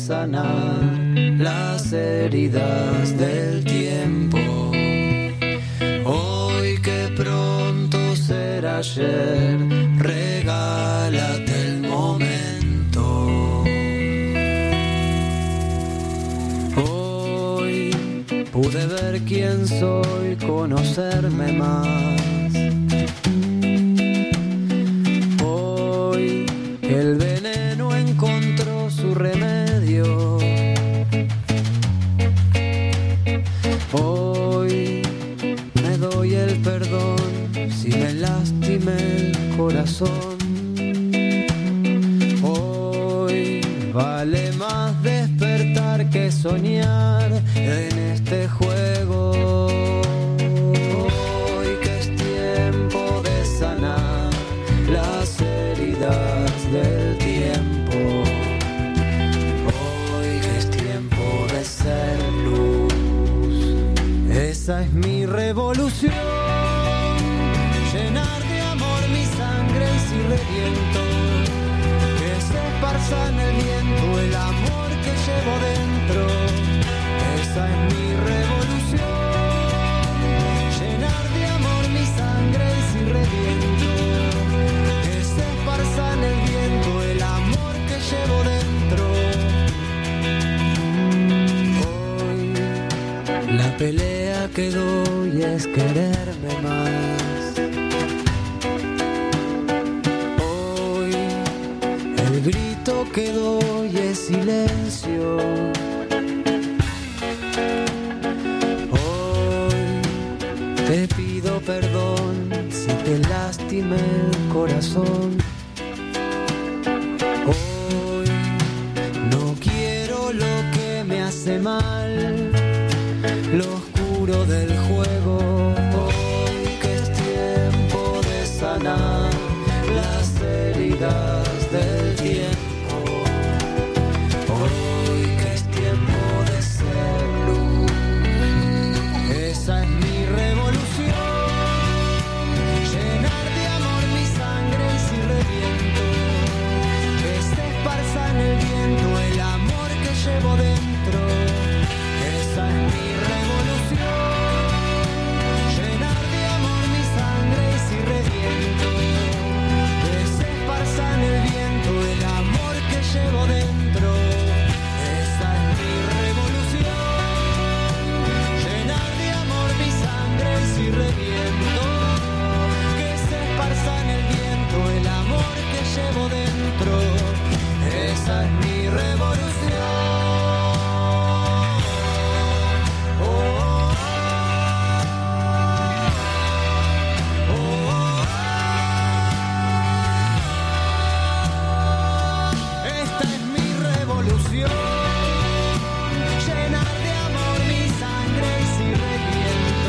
sanar las heridas del tiempo. Hoy que pronto será ayer, regálate el momento. Hoy pude ver quién soy, conocerme más. Hoy el veneno encontró su remedio. Hoy me doy el perdón si me lastimé el corazón. Hoy vale más despertar que soñar en este juego. Hoy que es tiempo de sanar las heridas del tiempo. Hoy que es tiempo de ser luz. Esa es mi revolución. Llenar de amor mi sangre si reviento. Que se esparza en el viento el amor que llevo dentro. Esa es mi revolución. Llenar de amor mi sangre si reviento. Que se esparza en el viento el amor que llevo dentro. Hoy la pelea que doy es quererme más. Hoy el grito que doy es silencio. Hoy te pido perdón si te lastimé el corazón. Hoy no quiero lo que me hace mal, lo oscuro del juego. Hoy que es tiempo de sanar las heridas del tiempo. Hoy que es tiempo de ser luz. Esa es mi revolución. Llenar de amor mi sangre si reviento. Que se esparza en el viento el amor que llevo dentro. Esa es mi revolución. Llenar de amor mi sangre si reviento. Que se esparza en el viento el amor que llevo dentro. Esa es mi revolución. Llenar de amor mi sangre si reviento. Que se esparza en el viento el amor que llevo dentro. Esa es mi revolución. Esta es mi revolución. Llenar de amor mi sangre si reviento.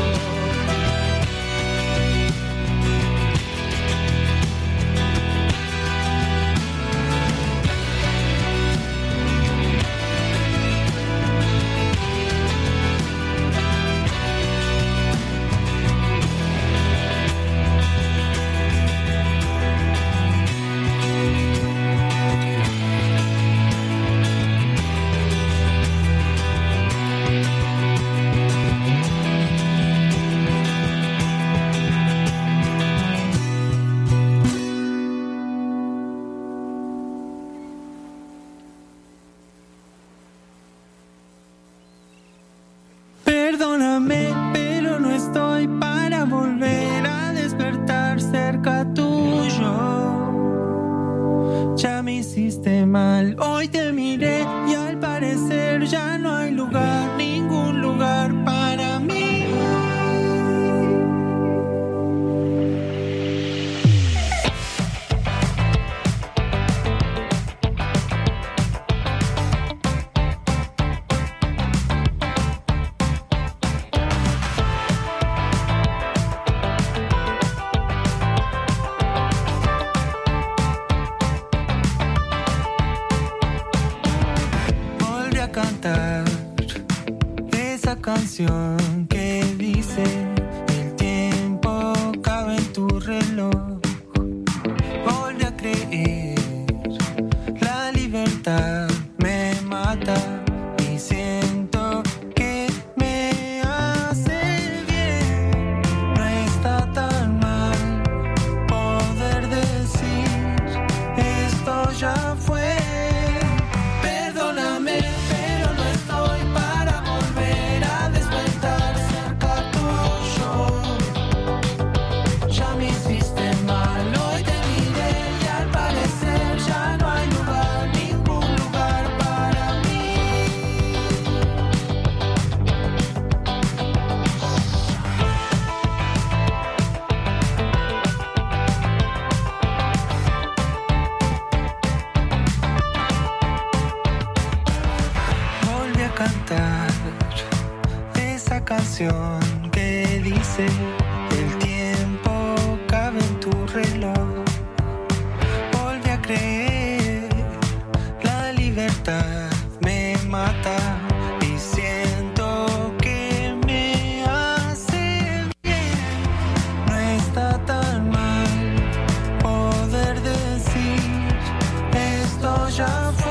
Perdóname, pero no estoy para volver a despertar cerca tuyo. Ya me hiciste mal, hoy te miré y al parecer ya no hay lugar, ningún lugar para mí. Volví a cantar esa canción que dice: el tiempo cabe en tu reloj. Volví a creer, la libertad me mata. cantar esa canción que dice: el tiempo cabe en tu reloj. Volví a creer, la libertad me mata y siento que me hace bien. No está tan mal poder decir: esto ya fue.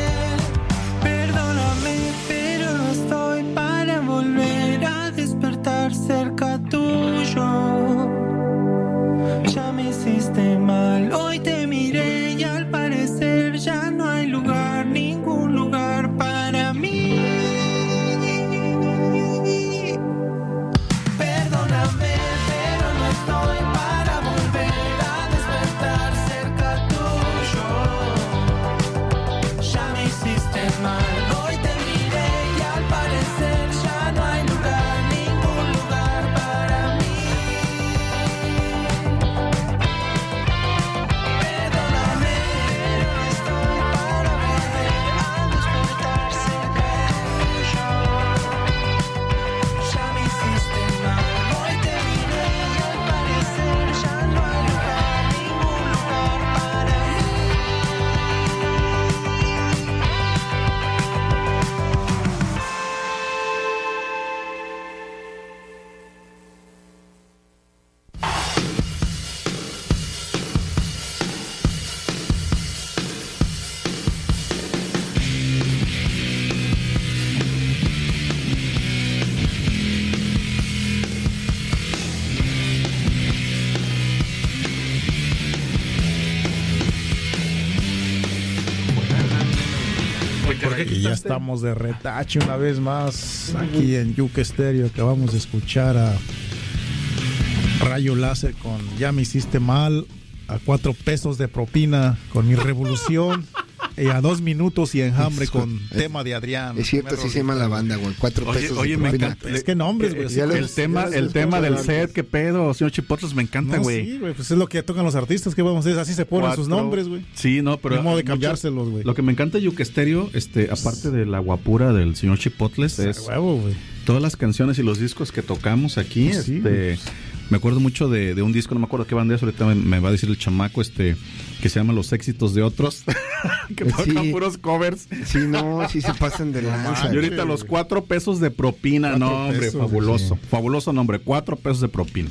Cerca tuyo, ya me hiciste mal. Hoy te miré y al parecer ya no hay lugar, ningún lugar para mí. Perdóname, pero no estoy para volver a despertar cerca tuyo. Ya me hiciste mal. Hoy te miré y al parecer ya no hay lugar. Y ya estamos de retache una vez más aquí en Yuca Stereo. Acabamos de escuchar a Rayo Láser con Ya me hiciste mal, a 4 pesos de propina con Mi Revolución y a 2 minutos y Enjambre con Tema de Adrián. Es cierto, así se llama la banda, güey. 4 pesos Oye, de me propina. encanta. Es que nombres, güey. El tema del set, qué pedo, señor Chipotles, me encanta, güey. Sí, güey, pues es lo que tocan los artistas, que vamos a decir, así se ponen sus nombres, güey. Sí, no, pero No modo de cambiárselos, güey. Lo que me encanta de Yuca Stereo, aparte de la guapura del señor Chipotles, es huevo, güey. Todas las canciones y los discos que tocamos aquí, Pues sí, me acuerdo mucho de un disco, no me acuerdo qué banda es, ahorita me va a decir el chamaco, que se llama Los éxitos de otros, que tocan puros covers. Sí, no, sí se pasan de lanza. Y ahorita los 4 pesos de propina, no, hombre, pesos, fabuloso, sí. Fabuloso nombre, 4 pesos de propina.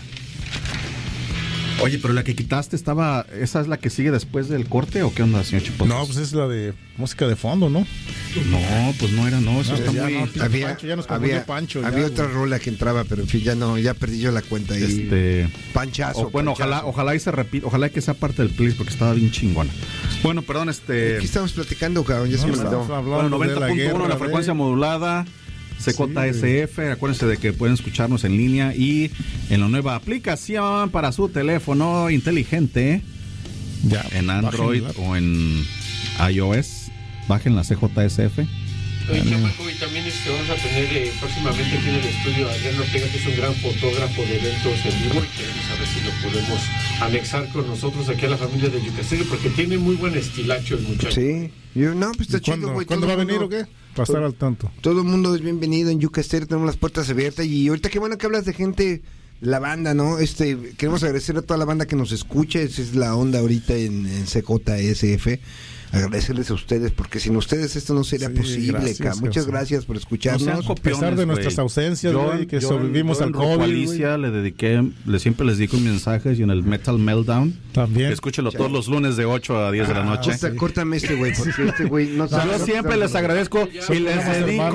Oye, pero la que quitaste ¿esa es la que sigue después del corte o qué onda, señor Chipotles? No, pues es la de música de fondo, ¿no? No, pues no era, eso está muy... No, había Pancho, había otra rola que entraba, pero en fin, ya perdí yo la cuenta ahí. Panchazo. Bueno, panchazo. ojalá y se repita, ojalá que sea parte del playlist porque estaba bien chingona. Bueno, perdón, Aquí estamos platicando, cabrón, ya se me mandó. Bueno, 90.1 la frecuencia modulada. CJSF, acuérdense de que pueden escucharnos en línea y en la nueva aplicación para su teléfono inteligente, ya, en Android o en iOS. Bajen la CJSF. Oye, chamaco, y también vamos a tener próximamente aquí en el estudio a Adrián Ortega, que es un gran fotógrafo de eventos en vivo, y queremos saber si lo podemos anexar con nosotros aquí a la familia de Yuca Stereo, porque tiene muy buen estilacho el muchacho. Sí, pues está chido, güey. ¿Cuándo va a venir o qué? Para estar al tanto. Todo el mundo es bienvenido en Yuca Stereo, tenemos las puertas abiertas, y ahorita qué bueno que hablas de gente, la banda, ¿no? Queremos agradecer a toda la banda que nos escucha, esa es la onda ahorita en CJSF. Agradecerles a ustedes, porque sin ustedes esto no sería posible, gracias, muchas gracias por escucharnos. A pesar de nuestras ausencias, güey, que sobrevivimos al COVID. Alicia siempre les dedico mensajes, y en el Metal Meltdown también. Escúchelo todos los lunes de 8 a 10 de la noche. Córtame güey, porque güey no sabe. Yo siempre les agradezco y les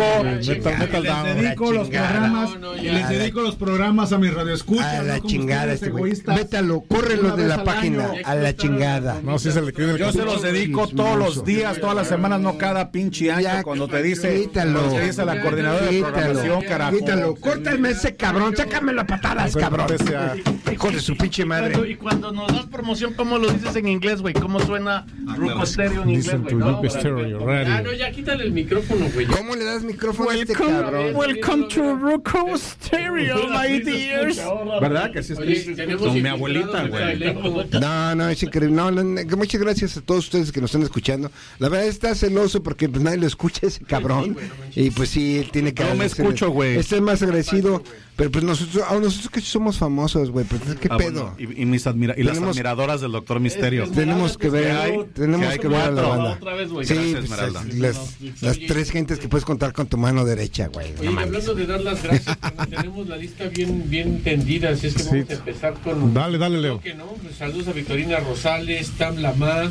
dedico los programas. Les dedico los programas a mis radioescuchas. A la chingada güey. Vétalo, córrelo de la página. A la chingada. No, sí se le escribe. Yo se los dedico todos los días, todas las semanas, no cada pinche año, cuando te dice la coordinadora de programación, carajo. Quítalo, córtame ese cabrón, sácame las patadas, cabrón. Hijo de su pinche madre. Y cuando nos das promoción, ¿cómo lo dices en inglés, güey? ¿Cómo suena Ruco Stereo en inglés, güey? No, No, ya quítale el micrófono, güey. ¿Cómo le das micrófono a este cabrón? Welcome to Ruco Stereo, my dears. ¿Verdad que sí es con mi abuelita, güey? No, es increíble. No, muchas gracias a todos ustedes que nos están escuchando. La verdad está celoso porque pues nadie lo escucha ese cabrón. Y pues sí, él tiene que... No me escucho, güey. Este es más agradecido. Pero pues nosotros que somos famosos, güey, pues qué pedo. Bueno, y las admiradoras del Doctor Misterio. Tenemos que ver, tenemos que ver a la banda. Otra vez, güey. Sí, Gracias, pues, Esmeralda. las tres gentes que puedes contar con tu mano derecha, güey. Oye, y hablando de dar las gracias, tenemos la lista bien tendida, así es que vamos a empezar con... Dale, Leo. ¿No? Pues saludos a Victorina Rosales, Tam Lamá,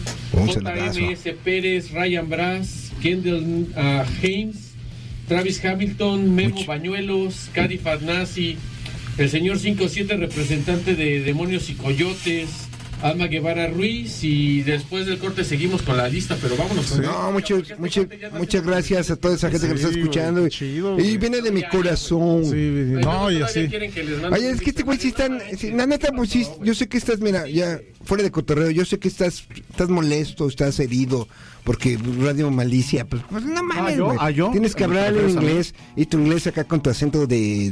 JMS Pérez, Ryan Brass, Kendall Haynes, Travis Hamilton, Memo Bañuelos, Cady Farnasi, el señor 57, representante de Demonios y Coyotes, Alma Guevara Ruiz, y después del corte seguimos con la lista, pero vámonos con No, muchas gracias a toda esa gente que nos está escuchando. Güey, chido, y viene de mi corazón. Sí, no, y así. Oye, es que este güey sí están, la neta, pues sí, yo sé que estás, mira, ya fuera de cotorreo, yo sé que estás molesto, estás herido, porque Radio Malicia, pues no mames, güey. Tienes que hablar en inglés, y tu inglés acá con tu acento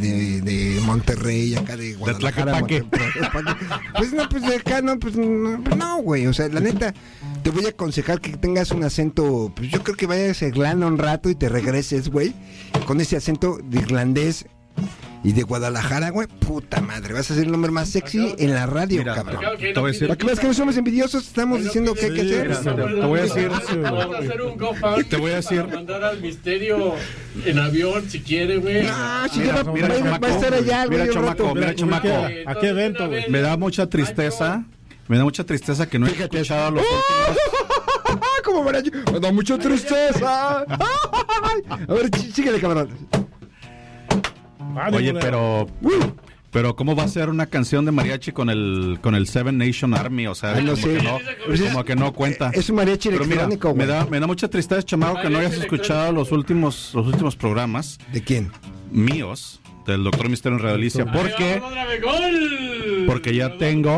de Monterrey, acá de Guadalajara. Pues no, pues de acá no, pues no, güey, o sea, la neta, te voy a aconsejar que tengas un acento, pues yo creo que vayas a Irlanda un rato y te regreses, güey, con ese acento de irlandés y de Guadalajara, güey, puta madre, vas a ser el hombre más sexy en la radio, mira, cabrón. te voy a decir, ¿Para qué ves que no somos envidiosos? Estamos diciendo que hay que hacer. Te voy a decir, vamos a hacer un GoFundMe. Te voy a decir, para mandar al Misterio en avión si quiere, güey. No, si mira, va a estar allá, güey. Mira, chamaco. ¿A qué evento, güey? Me da mucha tristeza que no he escuchado los últimos. ¿Cómo me da mucha tristeza? A ver, síguele, cabrón. Oye, pero ¿cómo va a ser una canción de mariachi con el Seven Nation Army? O sea, como que no cuenta. Es un mariachi electrónico, güey. Me da mucha tristeza, chamaco, que no hayas escuchado los últimos programas. ¿De quién? Míos, del Doctor Misterio en Radio Alicia. Porque ya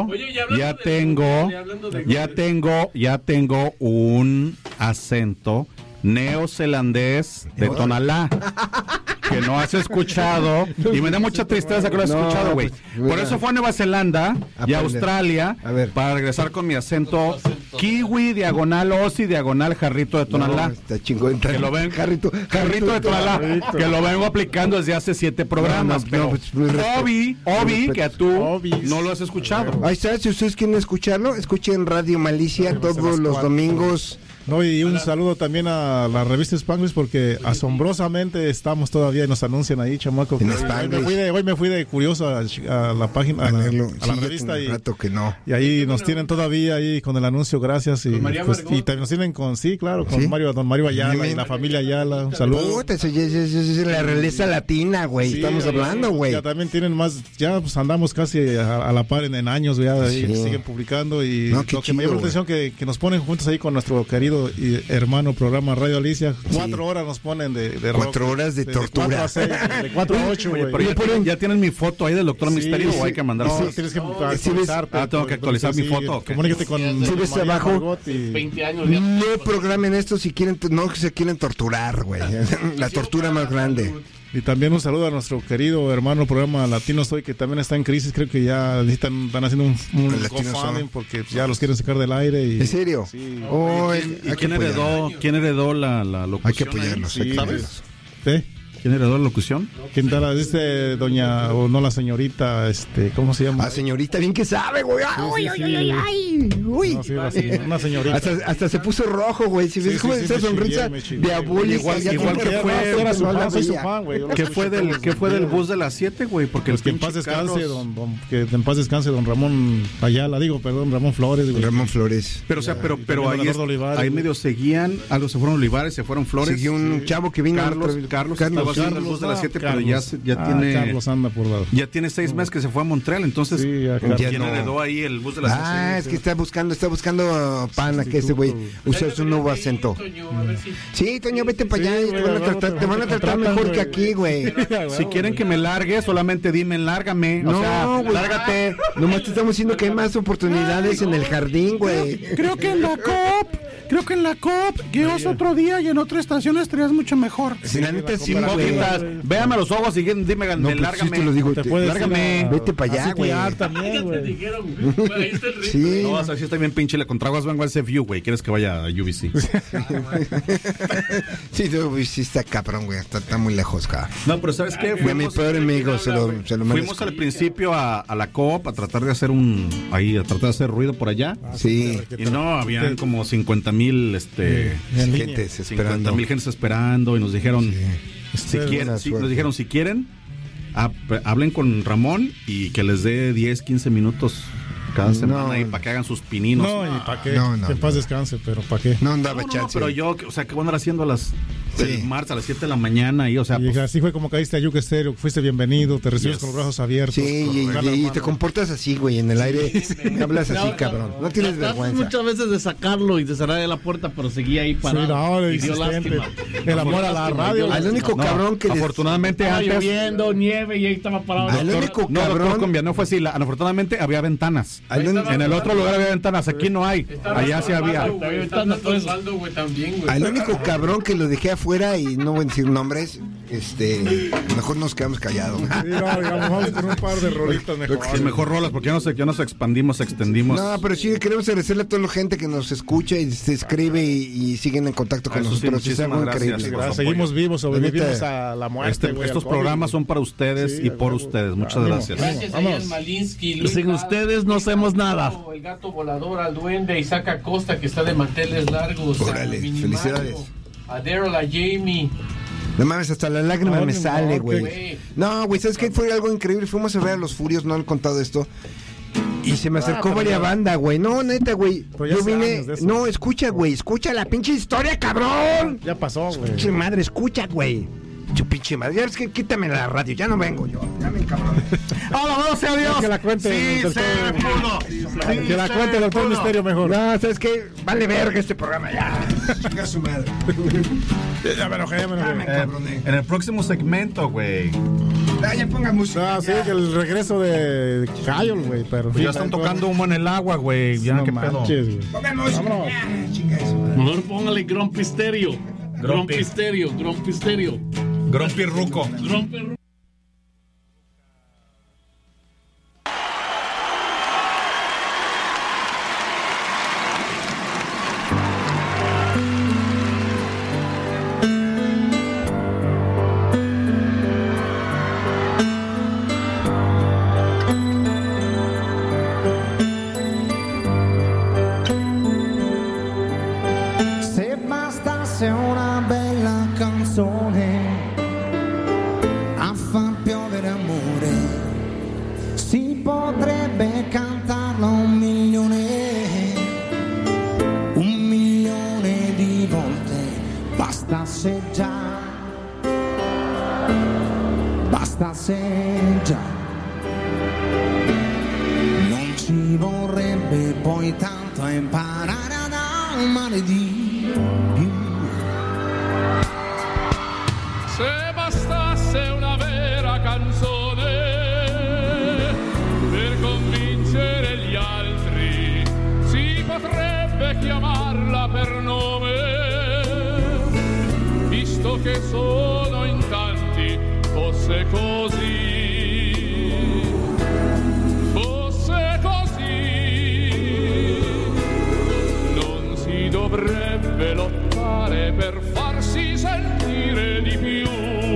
tengo un acento neozelandés de Tonalá que no has escuchado y me da mucha tristeza que lo has escuchado, güey. Pues, por eso fue a Nueva Zelanda y a Australia para regresar con mi acento kiwi, diagonal Osi, diagonal jarrito de Tonalá. Está chingón. Que lo ven, jarrito de Tonalá, que lo vengo aplicando desde hace 7 programas, pero Obi, que tú no lo has escuchado. Ahí está, si ustedes quieren escucharlo, escuchen Radio Malicia todos los domingos. No, y un saludo también a la revista Spanglish porque asombrosamente estamos todavía y nos anuncian ahí, chamaco. Hoy me fui de curioso a la página, a la revista y ahí nos tienen todavía ahí con el anuncio, gracias. Y también nos tienen con don Mario Ayala y la familia Ayala. Un saludo. Puta, eso es la realeza latina, güey. Estamos hablando, güey. Ya también tienen más, ya pues andamos casi a la par en años, ya siguen publicando y lo que me llama la atención que nos ponen juntos ahí con nuestro querido y hermano programa Radio Alicia. 4 horas nos ponen de 4 horas de tortura. De 4 a 8, güey. ¿Ya tienen mi foto ahí del Doctor Misterio o hay que mandar? No, tienes que actualizarte. Tengo que actualizar mi foto. Comunícate con abajo. 20 años. No programen esto si quieren, no se quieren torturar, güey. La tortura más grande. Y también un saludo a nuestro querido hermano programa Latino Soy, que también está en crisis. Creo que ya están haciendo un GoFundMe porque ya los quieren sacar del aire. ¿En serio? Sí. ¿Y quién heredó la locución? Hay que apoyarlos. ¿Sabes? ¿Quién heredó la locución? ¿Quién tal? Dice doña, o no la señorita, ¿cómo se llama? Señorita, bien que sabe, güey. Uy. No, una señorita. Hasta se puso rojo, güey. Si ves cómo esa sonrisa diabólica. Igual que fue. Soy su fan, güey. ¿Qué fue del bus de las 7, güey? Porque pues que en paz descanse, don Ramón Ayala, Ramón Flores. Güey. Ramón Flores. Pero, o sea, pero ahí medio seguían, algo se fueron Olivares, se fueron Flores. Siguió un chavo que vino. Carlos haciendo el bus de las 7, pero ya tiene... Carlos anda por lado. Ya tiene 6 meses que se fue a Montreal, entonces ¿quién heredó ahí el bus de las 7? Es que está buscando pan, que ese güey usa su nuevo acento. Sí, Toño, vete para allá, te van a tratar mejor que aquí, güey. Si quieren que me largue, solamente dime, lárgame. No, o sea, güey, lárgate. Nomás te estamos diciendo que hay más oportunidades en el jardín, güey. Creo que en la COP, guíos otro día y en otra estación estarías mucho mejor. Si la neta sí, güey. Véame a los ojos y dime, lárgame. Sí te lo digo, lárgame. Vete para allá, güey. También, güey. Sí. No, o sea, sí está bien pinche. Le contraguas vengo al CFU, güey. ¿Quieres que vaya a UBC? Sí, está cabrón, güey. Está muy lejos, cara. No, pero ¿sabes qué? Fue mi peor amigo, se lo Fuimos al principio a la COP a tratar de hacer ruido por allá. Sí. Y no, habían como 50,000 gentes esperando. 50,000 gentes esperando y nos dijeron si quieren, hablen con Ramón y que les dé 10, 15 minutos cada semana y para que hagan sus pininos. No, y para qué. No. Que en paz descanse, pero para qué. No andaba chance. Pero yo, o sea, ¿qué van a andar haciendo el martes a las 7 de la mañana? Y, o sea, y pues, así fue como caíste a Yuke Stereo, fuiste bienvenido, te recibes con los brazos abiertos. Sí, y te comportas así, güey, en el aire. Hablas así, cabrón. No tienes vergüenza. Muchas veces de sacarlo y de cerrar de la puerta, pero seguía ahí parado. Sí, y dio lástima. El amor a la radio. Al único cabrón que afortunadamente Estaba antes lloviendo, nieve y ahí estaba parado. Al único doctor cabrón Combiano fue así. Afortunadamente había ventanas. En el otro lugar había ventanas. Aquí no hay. Allá sí había. Al único cabrón que lo dejé afuera y no voy a decir nombres, mejor nos quedamos callados. Sí, no, digamos, vamos con un par de rolitas mejor. Sí, mejor rolas, porque ya nos extendimos. No, pero sí queremos agradecerle a toda la gente que nos escucha y se escribe y siguen en contacto con nosotros. Sí, es algo gracias. increíble. Seguimos vivos, sobrevivimos a la muerte. Estos programas son para ustedes y por ustedes. Muchas gracias. Gracias a Ian Malinsky, Luis Sin ustedes no hacemos nada. El gato volador, al duende, Isaac Acosta, que está de manteles largos. Órale, felicidades. A Daryl, a Jamie. No mames, hasta la lágrima me sale, güey. No, güey, ¿sabes qué? Fue algo increíble. Fuimos a ver a Los Furios, no han contado esto. Y se me acercó varias banda, güey. No, neta, güey. Yo vine. No, escucha, güey. Escucha la pinche historia, cabrón. Ya pasó, güey. Pinche madre, escucha, güey. Tu pinche madre. Ya es que quítame la radio. Ya no vengo yo. Ya me cabrón. ¡Alabado sea Dios! Que la cuente. Sí, se pudo. Que la cuente el doctor Misterio mejor. No, ¿sabes qué? Vale verga este programa ya. Chinga su madre. Ya me enojé. En el próximo segmento, güey. Ya ponga música. Sí, que el regreso de Kyle, güey. Pero ya están tocando humo en el agua, güey. Ya, qué pedo. Vámonos. Chinga su madre. Mejor póngale Grumpy Stereo. Grumpy Stereo. Grumpy Ruco. Se bastasse una bella canzone a far piovere amore, si potrebbe cantarla 1.000.000 di volte, bastasse già, non ci vorrebbe poi tanto a imparare ad amare di più. Se bastasse una vera canzone per convincere gli altri, si potrebbe chiamarla per nome, visto che sono in tanti, fosse così, non si dovrebbe lottare per farsi sentire di più.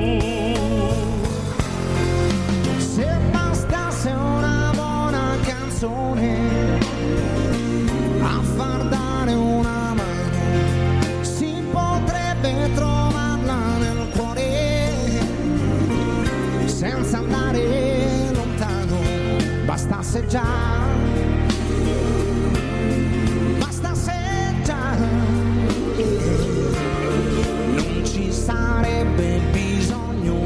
Se bastasse una buona canzone a far dare una mano, si potrebbe trovarla nel cuore senza andare lontano, bastasse già. Non ci sarebbe bisogno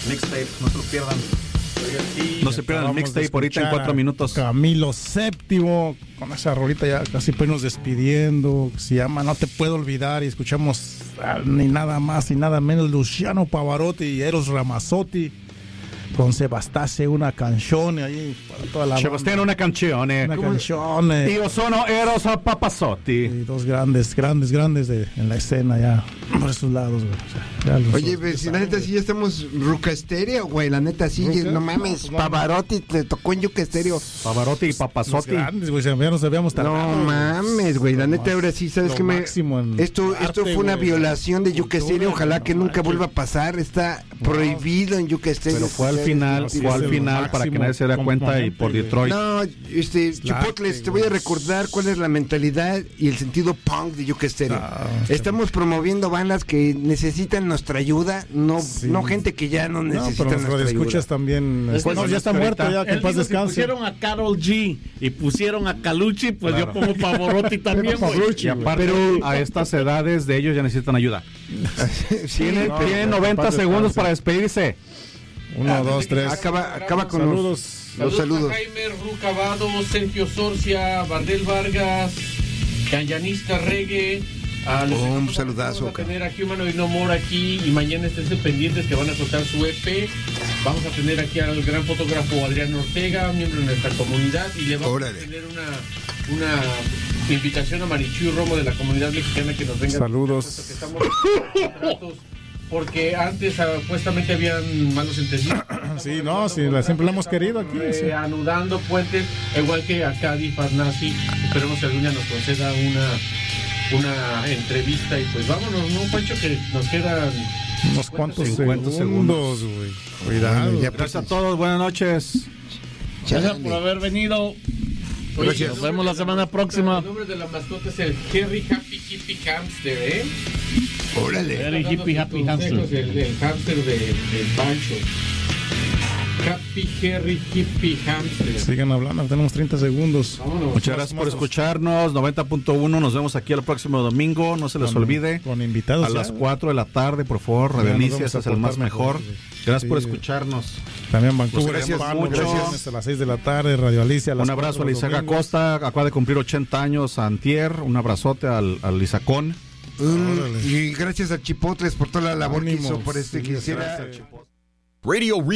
Mixtape, no se lo pierdan. No se pierdan el mixtape ahorita en 4 minutos. Camilo VII, con esa rolita ya casi pues nos despidiendo. Se llama No Te Puedo Olvidar. Y escuchamos ni nada más ni nada menos Luciano Pavarotti y Eros Ramazzotti con Sebastiano, una canción ahí para toda la Sebastiano, una canción. Una canción. Io sono Eros Papazzotti. Y dos grandes en la escena ya por esos lados, güey. O sea, oye, pues, si la neta sí ya estamos Ruca Estéreo, güey. La neta sí, no mames. Pavarotti te tocó en Yuca Estéreo. Pavarotti y Papazzotti. Grandes, güey, ya nos habíamos tardado. No mames, güey. La neta ahora sí, ¿sabes qué? Esto fue una violación de Yuca Estéreo. Ojalá que nunca vuelva a pasar. Está prohibido en Yuca Estéreo. Pero fue al final para que nadie se dé cuenta y por Detroit. No, Chipotles, te voy a recordar cuál es la mentalidad y el sentido punk de Yuca Estéreo. Estamos promoviendo bandas que necesitan nuestra ayuda, no gente que ya no necesita nuestra ayuda. Escuchas también. Bueno, ya está muerto, ya que en paz descanse. Si pusieron a Karol G y pusieron a Calucci, pues yo pongo Pavarotti también, güey. Y aparte, a estas edades de ellos ya necesitan ayuda. Tienen 90 segundos para despedirse. 1, 2, 3. Acaba con saludos. Los saludos. A Jaime Rucabado, Sergio Sorcia, Bardel Vargas, Canyanista Reggae. Un saludazo. Vamos a tener a Humanoid No More aquí y mañana estén pendientes que van a soltar su EP. Vamos a tener aquí al gran fotógrafo Adrián Ortega, miembro de nuestra comunidad, y le vamos a tener una invitación a Marichuy Romo de la comunidad mexicana que nos venga. Saludos. Que estamos porque antes supuestamente habían malos entendidos. Sí, no, sí, siempre lo hemos querido aquí. Sí. Anudando puentes, igual que a Cadi Farnasi. Esperemos que algún día nos conceda una entrevista y pues vámonos, ¿no, Pancho? Que nos quedan unos cuantos segundos, güey. Cuidado. Bueno, gracias a todos, buenas noches. Gracias por haber venido. Oye, nos vemos la semana próxima. El nombre de la mascota es el Harry Happy Hippie Hamster, ¿eh? Órale. Harry Hippie Happy Hamster. El hamster del Pancho. Happy Harry Hippie Hamster. Sigan hablando, tenemos 30 segundos. Vámonos. Muchas gracias por escucharnos. 90.1, nos vemos aquí el próximo domingo. No se les olvide. Con invitados. A las 4 de la tarde, por favor. Radio Alicia, ese es el más mejor. Gracias por escucharnos. También Vancouver. Gracias mucho. Gracias a las 6 de la tarde, Radio Alicia. Un abrazo a Lizac Acosta. Acaba de cumplir 80 años antier. Un abrazote al Lizacón. Y gracias a Chipotles por toda la labor que hizo por que hiciera. Radio